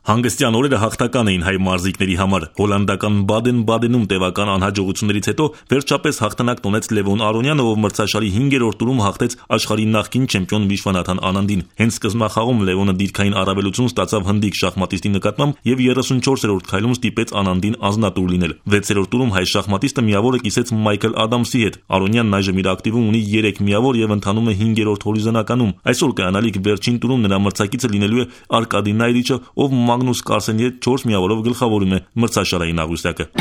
Հանգստյան օրերը հաղթական էին հայ մարզիկների համար։ Հոլանդական Բադեն-Բադենում տևական անհաջողություններից հետո վերջապես հաղթանակ տոնեց Լևոն Արոնյանը, ով մրցաշարի 5-րդ տուրում հաղթեց աշխարհի նախկին չեմպիոն Վիշվանաթան Անանդին։ Հենց սկզբնախաղում Լևոնը դիրքային առավելություն ստացավ հնդիկ շախմատիստի նկատմամբ եւ 34-րդ քայլում ստիպեց Անանդին անձնատուր լինել։ 6-րդ տուրում հայ շախմատիստը միավորը կիսեց Մայքլ Ադամսի հետ։ Արոնյանն այժմ իր ակտիվում ունի 3 միավոր եւ ընթանում է 5-րդ հորիզոնականում։ Այսօր կայանալիք վերջին տուրում նրա մրցակիցը լինելու է Արկադի Նայրիչը, ով Մագնուս Կարսենի հետ 4 միավորով գլխավորում է մրցաշարային աղյուսակը։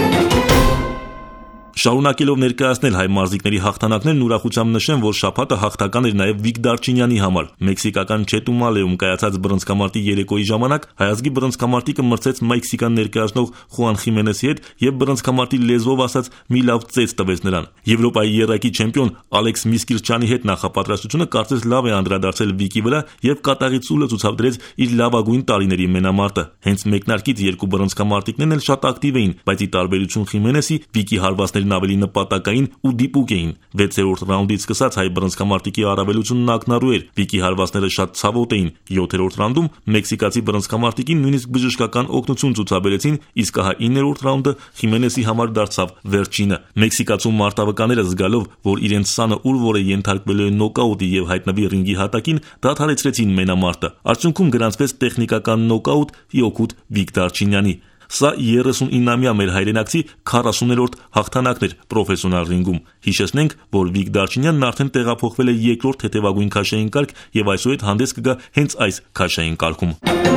Շարունակելով ներկայացնել հայ մարզիկների հաղթանակներն, ուրախությամբ նշեմ, որ շաբաթը հաղթական էր նաև Վիկ Դարչինյանի համար։ Մեքսիկական Չետումալեում կայացած բռնցքամարտի երեկոյի ժամանակ հայազգի բռնցքամարտիկը մրցեց Մեքսիկան ներկայացնող Խուան Խիմենեսի հետ եւ բռնցքամարտի լեզվով ասած մի լավ ծեծ տվեց նրան։ Եվրոպայի եռակի չեմպիոն Ալեքս Միսկիրչյանի հետ նախապատրաստությունը կարծես լավ է անդրադարձել Վիկի վրա եւ կատաղի ցուլը ցուցաբերեց իր լավագույն տարիների մենամարտը։ Հենց մեկնարկից երկու բռնցքամարտիկներն էլ շատ ակտիվ էին, բայց ի տարբերություն Խիմենեսի, Վիկի հարվածներն ավելի նպատակային ու դիպուկ էին։ 6-րդ ռաունդից սկսած հայ բռնցքամարտիկի առավելությունն ակնառու էր։ Վիկի հարվածները շատ ցավոտ էին։ 7-րդ ռաունդում մեքսիկացի բռնցքամարտիկին նույնիսկ բժշկական օգնություն ցուցաբերեցին, իսկ հա 9-րդ ռաունդը Խիմենեսի համար դարձավ վերջինը։ Մեքսիկացու մարտավկաները զգալով, որ իրենց սանը ուրվորը ենթարկվելու է նոկաուտի եւ հայտնվի ռինգի հատակին, դադարեցրեցին մենամարտը։ Արդյունքում գրանցվեց տեխնիկական նոկաուտ յոկուտ Վիկ Դարչինյանի։ Սա 39-ամյա մեր հայրենակցի 40-րդ հաղթանակն էր պրոֆեսիոնալ ռինգում։ Հիշեցնենք, որ Վիկ Դարչինյանն արդեն տեղափոխվել է երկրորդ թեթևագույն քաշային կարգ եւ այսուհետ հանդես կգա հենց այս քաշային կարգում։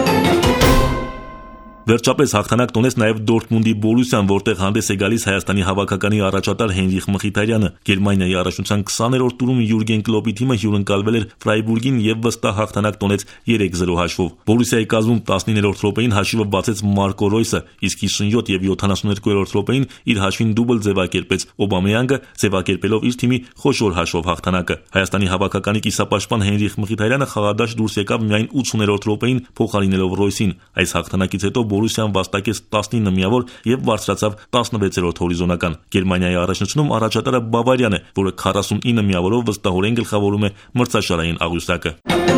Վերջապես հաղթանակ տոնեց նաև Դորտմունդի Բորուսիան, որտեղ հանդես է գալիս Հայաստանի հավաքականի առաջատար Հենրիխ Մխիթարյանը։ Գերմանիայի առաջնության 20-րդ տուրում Յուրգեն Կլոպի թիմը հյուրընկալվել էր Ֆրայբուրգին եւ վստահ հաղթանակ տոնեց 3-0 հաշվով։ Բորուսիայի կազմում 19-րդ րոպեին հաշիվը բացեց Մարկո Ռոյսը, իսկ 57 եւ 72-րդ րոպեին իր հաշվին դուբլ ձևակերպեց Օբամեյանգը, ձևակերպելով իր թիմի խոշոր հաշվով հաղթանակը։ Հայաստանի հավաքականի կիսապաշտպան Հենրիխ Մխիթարյանը խաղադաշտ դուրս եկավ միայն 80-րդ րոպեին, փոխարինելով Ռոյսին։ Այս հաղթանակից հետո Բորուսիան վաստակեց 19 միավոր եւ բարձրացավ 16-րդ հորիզոնական։ Գերմանիայի առաջնությունում առաջատարը Բավարիան է, որը 49 միավորով վստահորեն գլխավորում է մրցաշարային աղյուսակը։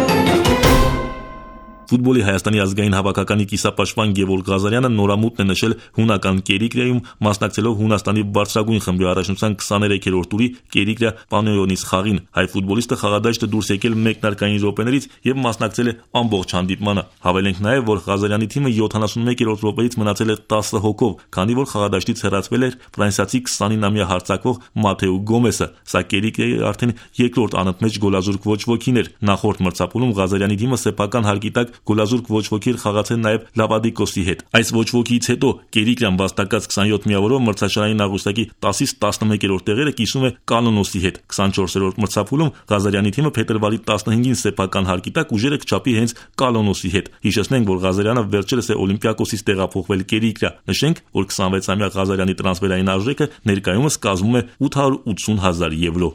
Ֆուտբոլի Հայաստանի ազգային հավաքականի կիսապաշտպան Գևորգ Ղազարյանը նորամուտն է նշել հունական Կերիկրիայում, մասնակցելով Հունաստանի բարձրագույն խմբի առաջնության 23-րդ տուրի Կերիկրիա Պանոյոնիս խաղին։ Հայ ֆուտբոլիստը խաղադաշտը դուրս եկել մեկնարկային րոպեներից եւ մասնակցել է ամբողջ հանդիպմանը։ Հավելենք նաեւ, որ Ղազարյանի թիմը 71-րդ րոպեից մնացել է 10 հոգով, քանի որ խաղադաշտից հեռացվել էր ֆրանսիացի 29-ամյա հարձակվող Մաթեու Գոմեսը։ Սա Կերիկրիայի արդեն երկրորդ անընդմեջ գոլազուրկ ոչ ոքին էր։ Նախորդ մրցափուլում Ղազարյանի թիմը սեփական հարկի տակ գոլազուրկ ոչ ոքեր խաղացել նաև Լավադիկոսի հետ։ Այս ոչ ոքից հետո Կերիկրիան վաստակած 27 միավորով մրցաշարային աղյուսակի 10-ից 11-րդ տեղերը կիսում է Կանոնոսի հետ։ 24-րդ մրցափուլում Ղազարյանի թիմը փետրվարի 15-ին սեփական հարկի տակ ուժերը կչափի հենց Կանոնոսի հետ։ Հիշեցնենք, որ Ղազարյանը վերջերս է Օլիմպիակոսից տեղափոխվել Կերիկրիա։ Նշենք, որ 26-ամյա Ղազարյանի տրանսֆերային արժեքը ներկայումս կազմում է 880,000 եվրո։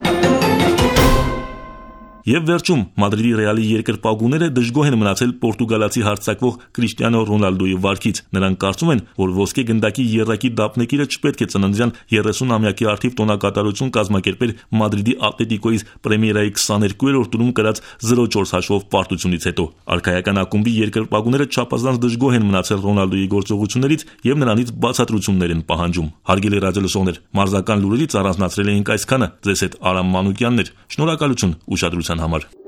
Եվ վերջում Մադրիդի Ռեալի երկրպագուները դժգոհ են մնացել պորտուգալացի հարձակվող Կրիշտիանո Ռոնալդոյի վարքից։ Նրանք կարծում են, որ ոսկե գնդակի եռակի դափնեկիրը չպետք է ծննդյան 30-ամյակի արդիվ տոնակատարություն կազմակերպել Մադրիդի Ատլետիկոյից Պրեմիերայի 22-րդ տուրում կրած 0-4 հաշվով պարտությունից հետո։ Արքայական ակումբի երկրպագուները չափազանց դժգոհ են մնացել Ռոնալդոյի գործողություններից եւ նրանից բացատրություններ են պահանջում։ Հարգելի ռադիոլսողներ, մարզական լուրերից առանձնացրել էինք այսքանը։ Ձեզ հետ Արամ Մանուկյանն էր։ Շնորհակալություն ուշադրության համար։